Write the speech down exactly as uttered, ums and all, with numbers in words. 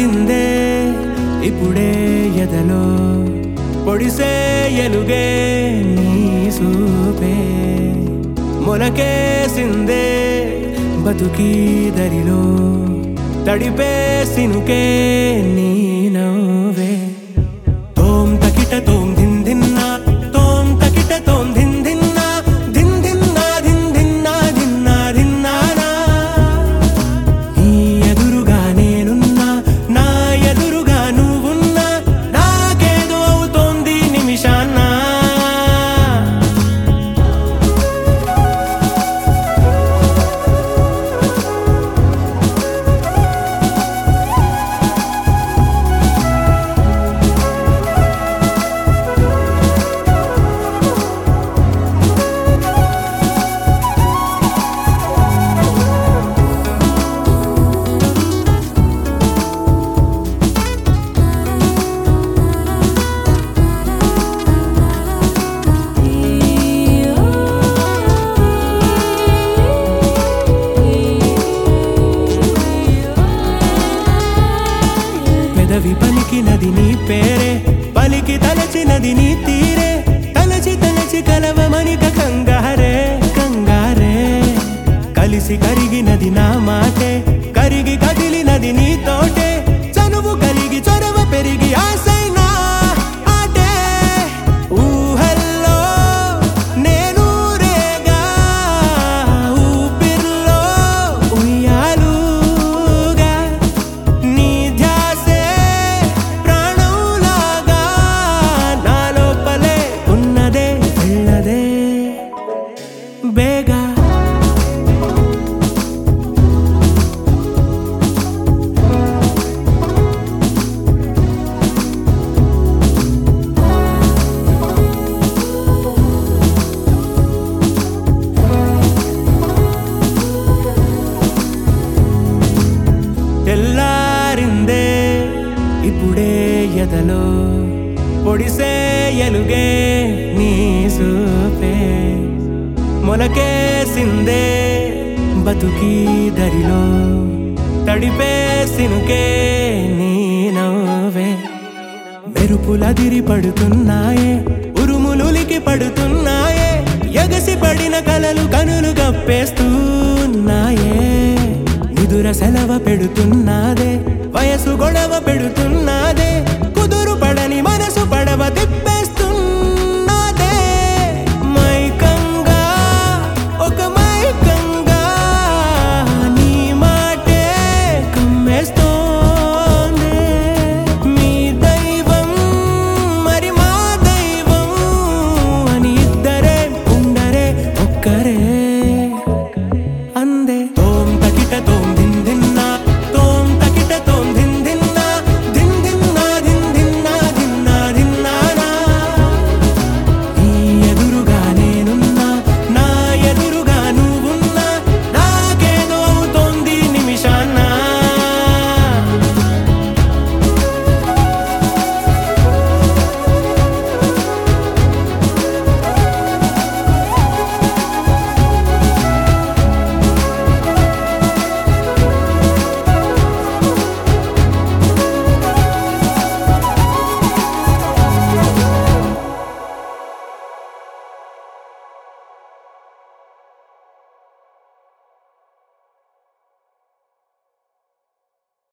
తెల్లారిందే ఇప్పుడే ఎదలో పొడిసే ఎలుగే నీ సూపే మొలకేసిందే బతుకి దరిలో తడిపే సినుకే నీ నవ్వే తోం తకిట తోం దిన్ దిన్నా తోం తకిట తోం దిన్ దిన్నా దిన్ దిన్నా దిన్ దిన్నా దిన్నా దిన్నానా నీ ఎదురుగా నేనున్నా నా ఎదురుగా నువ్వున్నా నాకేదో అవుతోంది నిమిషాన్నా పెదవి పలికినది నీ పేరే పలికి తలచినది నీ తీరే తలచి తలచి కలవమనిక కంగారే కంగారే కలిసి కరిగినది నా మాటే కరిగి కదిలినది నీ తోటే చనువు కలిగి చొరవ పెరిగి ఆసైనా ఆటే ఊహల్లో నేను రేగా ఊపిర్లో ఉయ్యాలుగా నీ ధ్యాసే ప్రాణంలాగా నా లోపలే ఉన్నదే వెళ్ళదే బేగా తెల్లారిందే ఇప్పుడే ఎదలో పొడిసే ఎలుగే నీ సూపే మొలకేసిందే బతుకి దరిలో తడిపే సినుకే నీ నవ్వే మెరుపులదిరి పడుతున్నాయే ఉరుములులికి పడుతున్నాయే ఎగసి పడిన కలలు కనులు గప్పేస్తున్నాయే నిదుర సెలవ పెడుతున్నాదే వయసు గొడవ పెడుతున్నా